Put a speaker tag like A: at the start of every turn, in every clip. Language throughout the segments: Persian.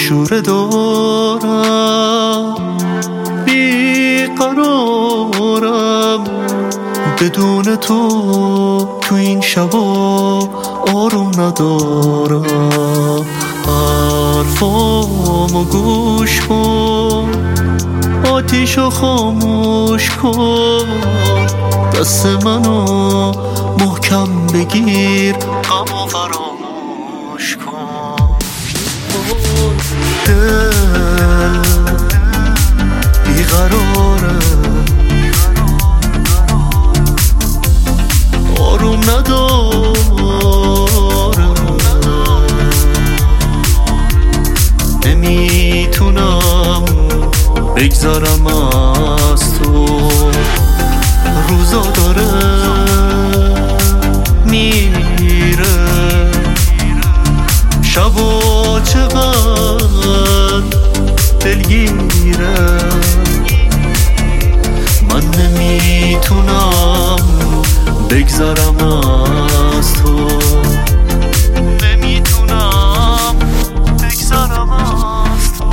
A: شوره دارم، بیقرارم بدون تو این شبا آروم ندارم. حرفامو گوش کن، آتیشو خاموش کن، دست منو محکم بگیر، غمو فراموش کن. دل بیقراره، آروم نداره، نمیتونم بگذارم از تو. روزا داره میره، شبا چقدر دلگیره، من نمیتونم بگذارم از تو، نمیتونم بگذارم از تو.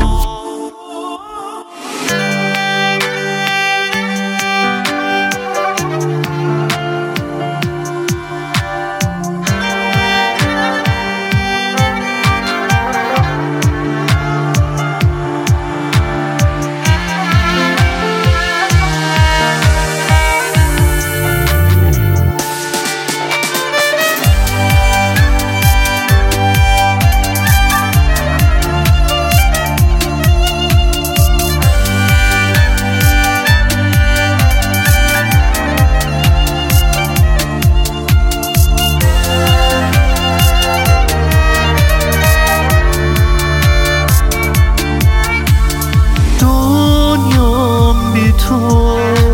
A: تو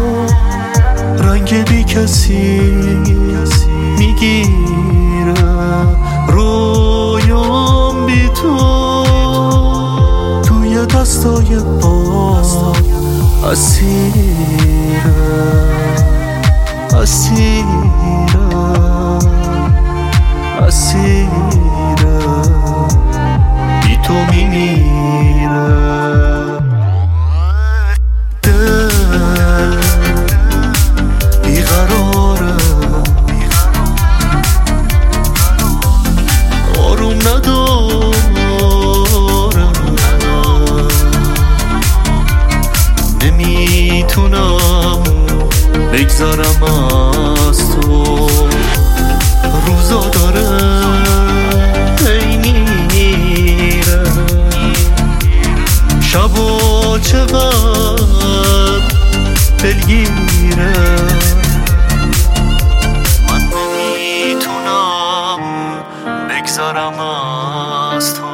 A: رنگ بی کسی میگیره، رویام بی تو توی دستای باد اسیره، اسیره، اسیره، بی تو میمیره. بیقراره، آروم نداره، نمیتونم بگذارم از تو. روزا داره هی میره، شبا چقدر دلگیره، من نمیتونم بگذارم از تو.